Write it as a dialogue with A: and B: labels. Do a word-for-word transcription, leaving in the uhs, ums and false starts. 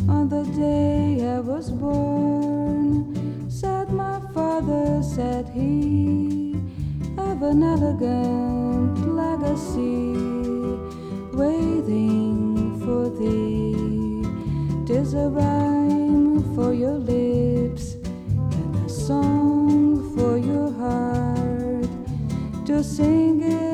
A: On the day I was born, said my father, said he, have an elegant legacy waiting for thee. 'Tis a rhyme for your lips and a song for your heart to sing it